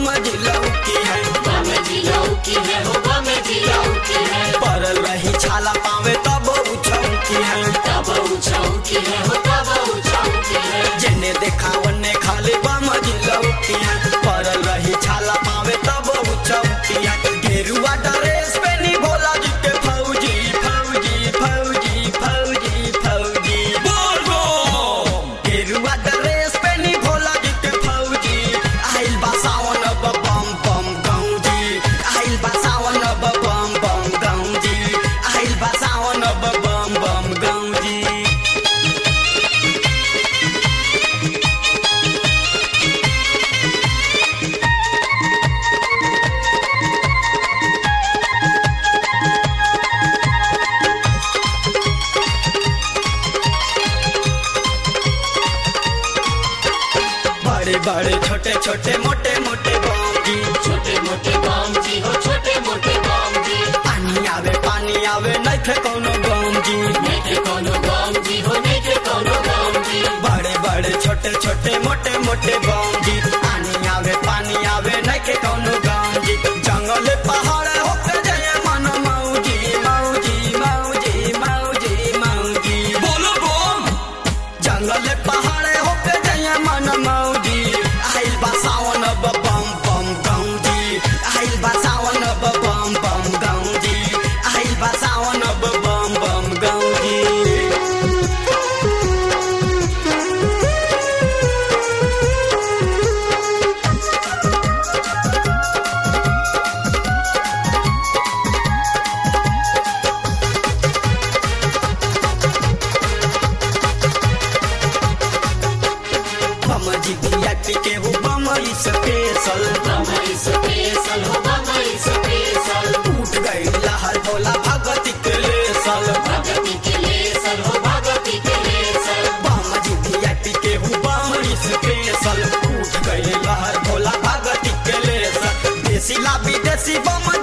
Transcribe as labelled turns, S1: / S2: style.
S1: जिलौकी है,
S2: बम जिलौकी है हो बम जिलौकी है,
S1: परल रही छाला पावे तब उछौकी है,
S2: तब उछौकी है हो तब उछौकी है,
S1: जेने देखा वन्ने खाली बम जिलौकी है, परल रही छाला पावे तब उछौकी है। गेरुआ ड्रेस पेनी भोला जी के फौजी फौजी फौजी फौजी फौजी बोल बम। गेरुआ ड्रेस पेनी भोला जी के फौजी, आइल बा सावन अब बम बम गौजी, आइल बा सावन अब बम बम गौजी, आइल बा सावन अब बम बम गौजी। बड़े बड़े छोटे छोटे मोटे मोटे बम जी,
S2: छोटे मोटे बम जी हो छोटे मोटे बम जी,
S1: पानी आवे नहीं थे कोनो बम जी,
S2: नहीं के कोनो बम जी हो नहीं के कोनो बम जी,
S1: बड़े बड़े छोटे छोटे मोटे मोटे बम जी, पानी आवे नहीं के कोनो बम जी। जंगल पहाड़ होके जाए मन मौजी मौजी मौजी मौजी मौजी बोलो बम। जंगल पहाड़ होके जाए मन मौजी, आइल बा सावन अब बम बम गौजी, आइल बा सावन अब बम बम गौजी, आइल बा सावन अब बम बम गौजी। बम जी वीआईपी के हो बम स्पेशल,
S2: बम स्पेशल हो बम स्पेशल,
S1: उठ गई लहर भोला भगती के लेसल,
S2: भगती के लेसल हो भगती के लेसल,
S1: बम जी वीआईपी के हो बम स्पेशल, उठ गई लहर भोला भगती के लेसल। देसी ला विदेशी बम